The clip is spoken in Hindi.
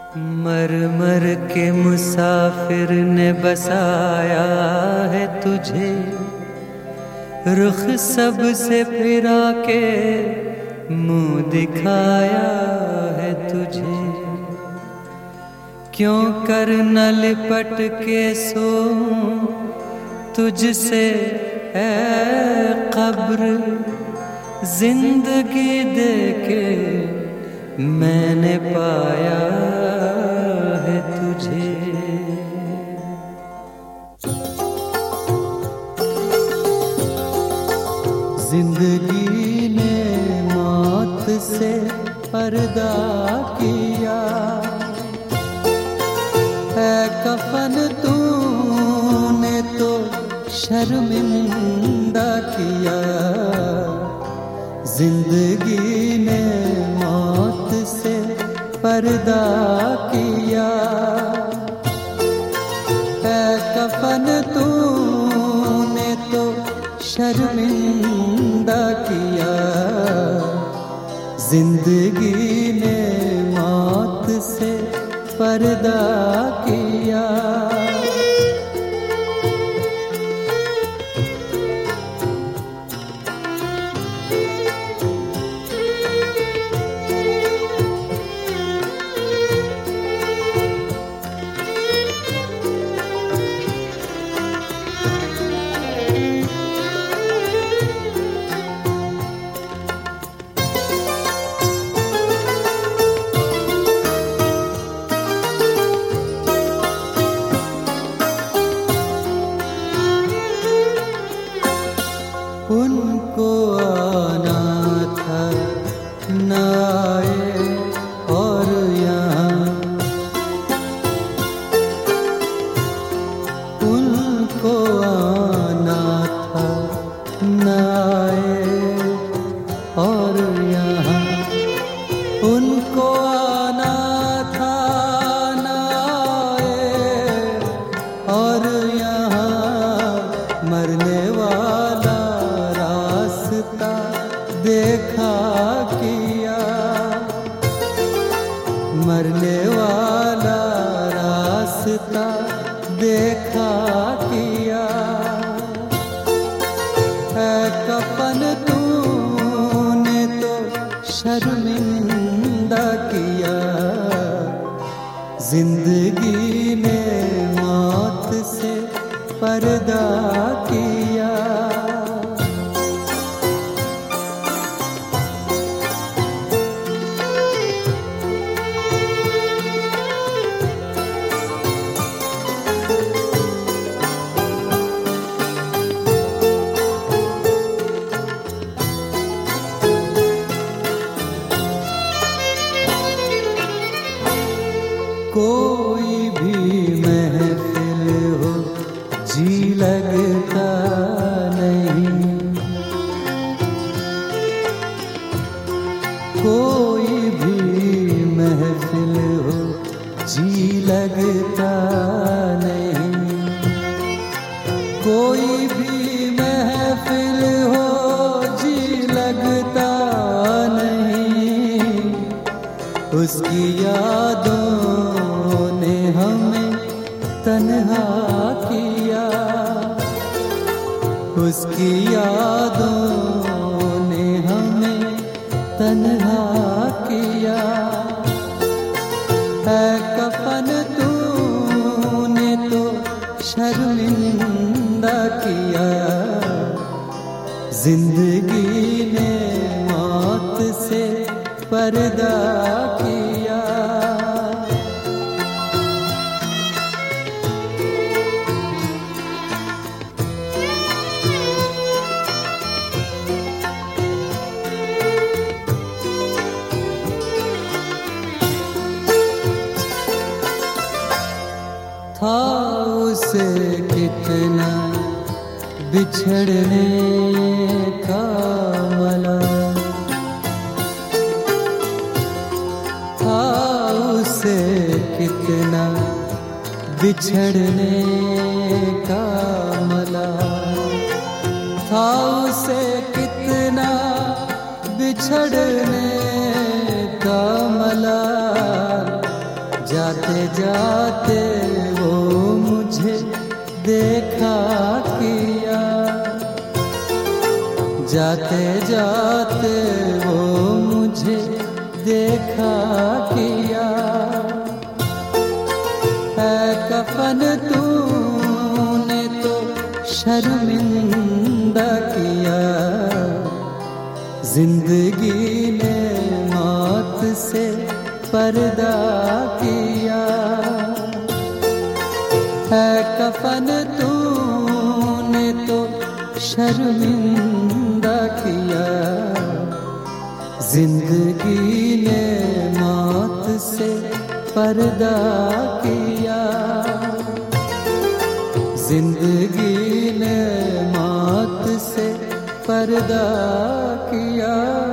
मर मर के मुसाफिर ने बसाया है तुझे, रुख सब से फिरा के मुंह दिखाया है तुझे। क्यों कर न लिपट के सो तुझसे ऐ कब्र, जिंदगी दे के मैंने पाया है तुझे। जिंदगी ने मौत से पर्दा किया है, कफन तूने तो शर्मिंदा किया। जिंदगी ने मौत से पर्दा किया है, कफन तूने तो शर्मिंदा किया। जिंदगी ने मौत से पर्दा किया। उनको आना था न आए और यहाँ, उनको आना था न आए और यहाँ, उनको आना था न आए और यहाँ। मरने वाला देखा किया, मरने वाला रास्ता देखा किया है। कफन तूने तो शर्मिंदा किया। जिंदगी ने मौत से पर्दा किया। कोई भी महफिल हो जी लगता नहीं, कोई भी महफिल हो जी लगता नहीं, कोई भी महफिल हो जी लगता नहीं। उसकी यादों ने हमें तन्हा किया, उसकी यादों ने हमें तन्हा किया है। कफन तूने तो शर्मिंदा किया। जिंदगी ने मौत से पर्दा किया। था उसे कितना बिछड़ने का मलाल, था उसे कितना बिछड़ने का मलाल, था उसे कितना बिछड़ने का मलाल। जा जाते वो मुझे देखा किया, जाते जाते वो मुझे देखा किया। है कफन तूने तो शर्मिंदा किया, जिंदगी ने मौत से पर्दा किया। है कफन तूने तो शर्मिंदा किया, जिंदगी ने मौत से पर्दा किया, जिंदगी ने मौत से पर्दा किया।